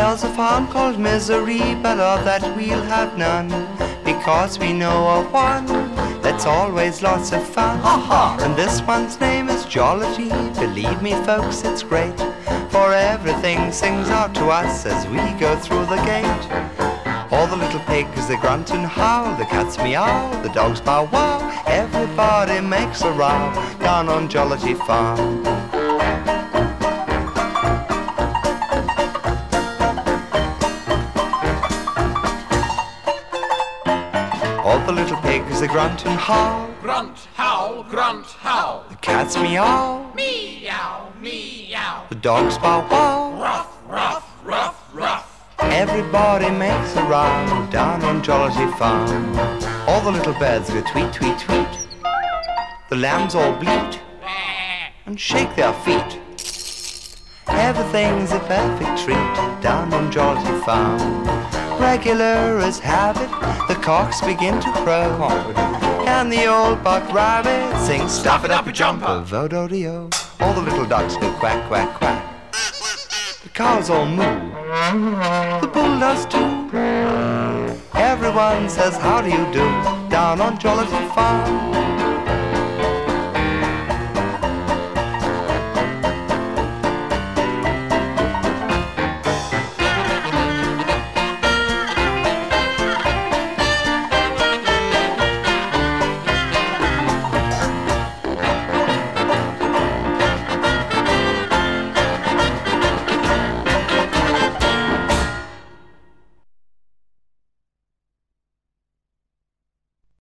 There's a farm called Misery, but of that we'll have none, because we know of one that's always lots of fun. And this one's name is Jollity. Believe me folks, it's great, for everything sings out to us as we go through the gate. All the little pigs, they grunt and howl, the cats meow, the dogs bow wow, everybody makes a row down on Jollity Farm. All the little pigs, they grunt and howl. Grunt, howl, grunt, howl. The cats meow. Meow, meow. The dogs bow wow. Ruff, ruff, ruff, ruff. Everybody makes a row down on Jollity Farm. All the little birds go tweet, tweet, tweet. The lambs all bleat and shake their feet. Everything's a perfect treat down on Jollity Farm. Regular as habit, the cocks begin to crow, and the old buck rabbit sings stuff it up a jumper, vo-do-de-o. All the little ducks go quack, quack, quack. The cows all moo, the bull does too. Everyone says how do you do down on Jollity Farm.